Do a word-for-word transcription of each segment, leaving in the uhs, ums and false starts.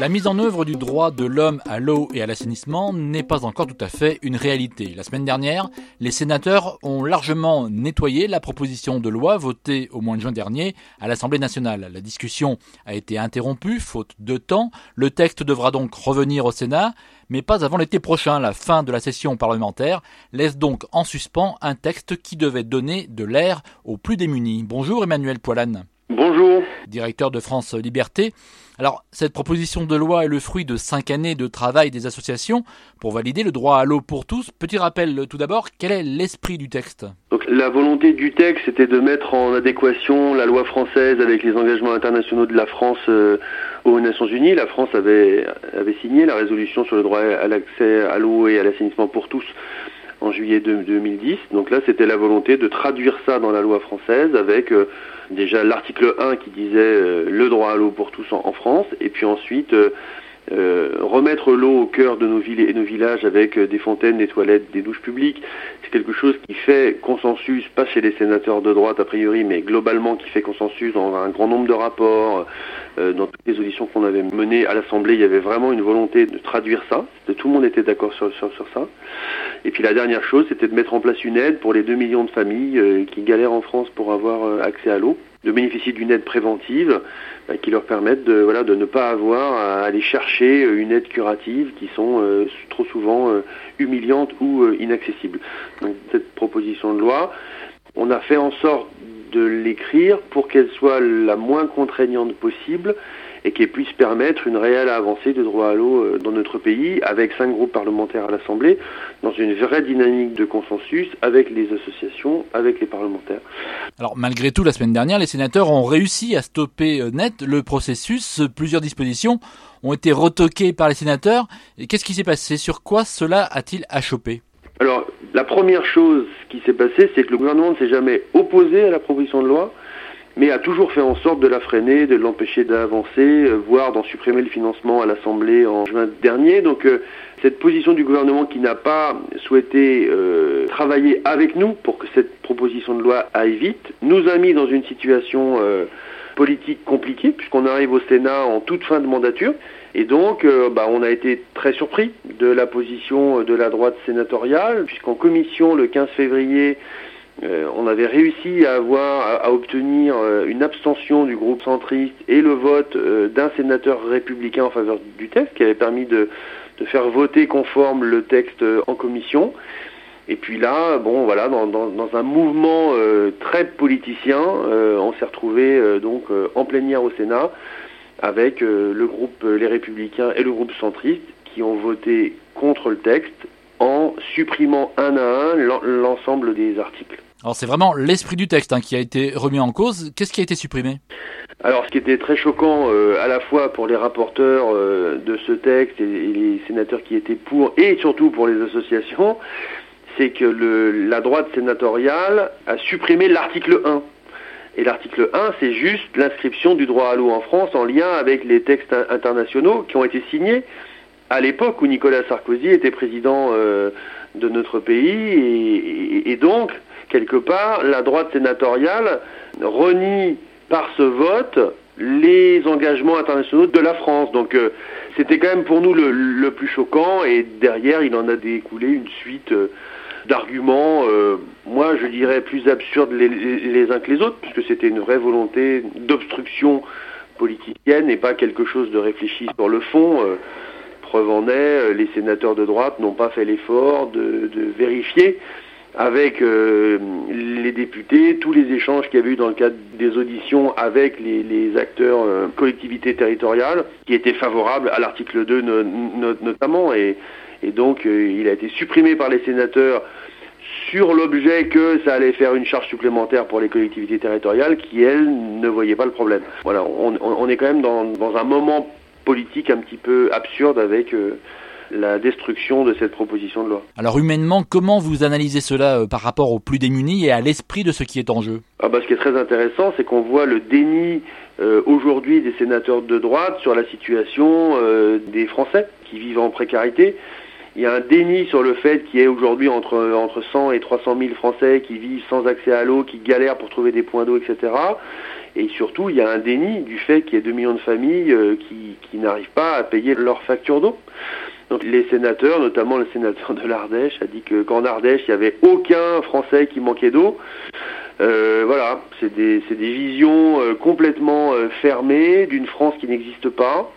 La mise en œuvre du droit de l'homme à l'eau et à l'assainissement n'est pas encore tout à fait une réalité. La semaine dernière, les sénateurs ont largement nettoyé la proposition de loi votée au mois de juin dernier à l'Assemblée nationale. La discussion a été interrompue, faute de temps. Le texte devra donc revenir au Sénat, mais pas avant l'été prochain. La fin de la session parlementaire laisse donc en suspens un texte qui devait donner de l'air aux plus démunis. Bonjour Emmanuel Poilane. Bonjour. Directeur de France Liberté. Alors, cette proposition de loi est le fruit de cinq années de travail des associations pour valider le droit à l'eau pour tous. Petit rappel tout d'abord, quel est l'esprit du texte ? Donc, la volonté du texte, c'était de mettre en adéquation la loi française avec les engagements internationaux de la France euh, aux Nations Unies. La France avait, avait signé la résolution sur le droit à l'accès à l'eau et à l'assainissement pour tous en juillet deux mille dix. Donc là, c'était la volonté de traduire ça dans la loi française avec euh, déjà l'article un qui disait euh, le droit à l'eau pour tous en, en France, et puis ensuite euh, euh, remettre l'eau au cœur de nos villes et nos villages avec euh, des fontaines, des toilettes, des douches publiques. C'est quelque chose qui fait consensus, pas chez les sénateurs de droite a priori, mais globalement qui fait consensus dans un grand nombre de rapports. Euh, dans toutes les auditions qu'on avait menées à l'Assemblée, il y avait vraiment une volonté de traduire ça. Tout le monde était d'accord sur, sur, sur ça. Et puis la dernière chose, c'était de mettre en place une aide pour les deux millions de familles euh, qui galèrent en France pour avoir euh, accès à l'eau, de bénéficier d'une aide préventive euh, qui leur permette de, voilà, de ne pas avoir à aller chercher une aide curative qui sont euh, trop souvent euh, humiliantes ou euh, inaccessibles. Donc cette proposition de loi, on a fait en sorte de l'écrire pour qu'elle soit la moins contraignante possible et qu'elle puisse permettre une réelle avancée de droit à l'eau dans notre pays, avec cinq groupes parlementaires à l'Assemblée, dans une vraie dynamique de consensus avec les associations, avec les parlementaires. Alors malgré tout, la semaine dernière, les sénateurs ont réussi à stopper net le processus. Plusieurs dispositions ont été retoquées par les sénateurs. Et qu'est-ce qui s'est passé ? Sur quoi cela a-t-il achoppé ? Alors, la première chose qui s'est passée, c'est que le gouvernement ne s'est jamais opposé à la proposition de loi, mais a toujours fait en sorte de la freiner, de l'empêcher d'avancer, euh, voire d'en supprimer le financement à l'Assemblée en juin dernier. Donc euh, cette position du gouvernement qui n'a pas souhaité euh, travailler avec nous pour que cette proposition de loi aille vite, nous a mis dans une situation euh, politique compliquée, puisqu'on arrive au Sénat en toute fin de mandature. Et donc, euh, bah, on a été très surpris de la position de la droite sénatoriale, puisqu'en commission, le quinze février, Euh, on avait réussi à avoir, à, à obtenir euh, une abstention du groupe centriste et le vote euh, d'un sénateur républicain en faveur du texte, qui avait permis de, de faire voter conforme le texte euh, en commission. Et puis là, bon, voilà, dans, dans, dans un mouvement euh, très politicien, euh, on s'est retrouvé euh, donc euh, en plénière au Sénat avec euh, le groupe euh, Les Républicains et le groupe centriste qui ont voté contre le texte en supprimant un à un l'ensemble des articles. Alors c'est vraiment l'esprit du texte hein, qui a été remis en cause. Qu'est-ce qui a été supprimé ? Alors ce qui était très choquant euh, à la fois pour les rapporteurs euh, de ce texte et, et les sénateurs qui étaient pour, et surtout pour les associations, c'est que le, la droite sénatoriale a supprimé l'article un. Et l'article un, c'est juste l'inscription du droit à l'eau en France en lien avec les textes internationaux qui ont été signés à l'époque où Nicolas Sarkozy était président euh, de notre pays, et, et, et donc, quelque part, la droite sénatoriale renie par ce vote les engagements internationaux de la France. Donc euh, c'était quand même pour nous le, le plus choquant, et derrière il en a découlé une suite euh, d'arguments, euh, moi je dirais plus absurdes les, les, les uns que les autres, puisque c'était une vraie volonté d'obstruction politicienne et pas quelque chose de réfléchi sur le fond. Euh, Preuve en est, les sénateurs de droite n'ont pas fait l'effort de, de vérifier avec euh, les députés tous les échanges qu'il y avait eu dans le cadre des auditions avec les, les acteurs euh, collectivités territoriales qui étaient favorables à l'article deux no, no, notamment. Et, et donc euh, il a été supprimé par les sénateurs sur l'objet que ça allait faire une charge supplémentaire pour les collectivités territoriales qui, elles, ne voyaient pas le problème. Voilà, on, on, on est quand même dans, dans un moment politique un petit peu absurde avec euh, la destruction de cette proposition de loi. Alors humainement, comment vous analysez cela euh, par rapport aux plus démunis et à l'esprit de ce qui est en jeu ? Ah bah, ce qui est très intéressant, c'est qu'on voit le déni euh, aujourd'hui des sénateurs de droite sur la situation euh, des Français qui vivent en précarité. Il y a un déni sur le fait qu'il y ait aujourd'hui entre, entre cent et trois cent mille Français qui vivent sans accès à l'eau, qui galèrent pour trouver des points d'eau, et cetera. Et surtout, il y a un déni du fait qu'il y ait deux millions de familles euh, qui, qui n'arrivent pas à payer leur facture d'eau. Donc les sénateurs, notamment le sénateur de l'Ardèche, a dit que qu'en Ardèche, il n'y avait aucun Français qui manquait d'eau. Euh, voilà, c'est des, c'est des visions euh, complètement euh, fermées d'une France qui n'existe pas.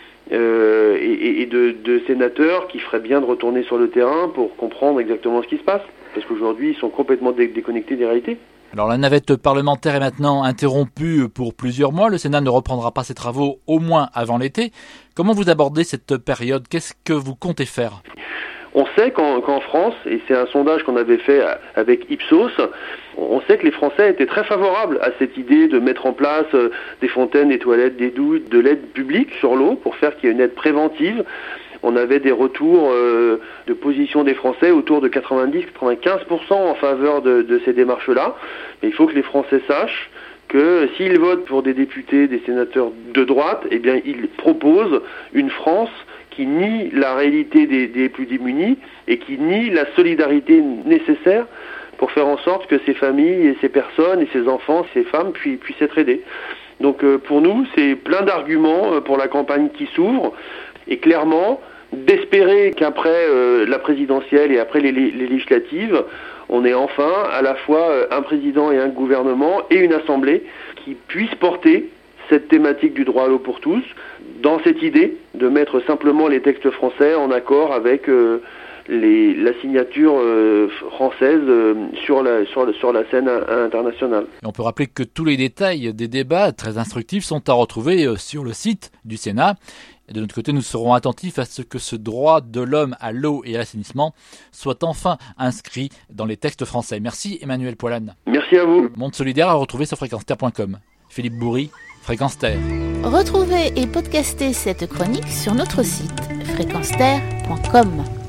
Euh, et, et de, de sénateurs qui feraient bien de retourner sur le terrain pour comprendre exactement ce qui se passe. Parce qu'aujourd'hui, ils sont complètement dé- déconnectés des réalités. Alors la navette parlementaire est maintenant interrompue pour plusieurs mois. Le Sénat ne reprendra pas ses travaux au moins avant l'été. Comment vous abordez cette période ? Qu'est-ce que vous comptez faire ? On sait qu'en, qu'en France, et c'est un sondage qu'on avait fait avec Ipsos, on sait que les Français étaient très favorables à cette idée de mettre en place des fontaines, des toilettes, des douches, de l'aide publique sur l'eau pour faire qu'il y ait une aide préventive. On avait des retours euh, de position des Français autour de quatre-vingt-dix à quatre-vingt-quinze pour cent en faveur de, de ces démarches-là. Mais il faut que les Français sachent que s'ils votent pour des députés, des sénateurs de droite, eh bien ils proposent une France qui nie la réalité des, des plus démunis et qui nie la solidarité nécessaire pour faire en sorte que ces familles et ces personnes et ces enfants, ces femmes puissent, puissent être aidés. Donc euh, pour nous, c'est plein d'arguments euh, pour la campagne qui s'ouvre et clairement d'espérer qu'après euh, la présidentielle et après les, les législatives, on ait enfin à la fois euh, un président et un gouvernement et une assemblée qui puissent porter cette thématique du droit à l'eau pour tous, dans cette idée de mettre simplement les textes français en accord avec euh, les, la signature euh, française euh, sur, la, sur, la, sur la scène internationale. Et on peut rappeler que tous les détails des débats très instructifs sont à retrouver euh, sur le site du Sénat. Et de notre côté, nous serons attentifs à ce que ce droit de l'homme à l'eau et à l'assainissement soit enfin inscrit dans les textes français. Merci Emmanuel Poilane. Merci à vous. Monde solidaire à retrouver sur fréquence terre point com. Philippe Bourri, Fréquence Terre. Retrouvez et podcastez cette chronique sur notre site fréquence terre point com.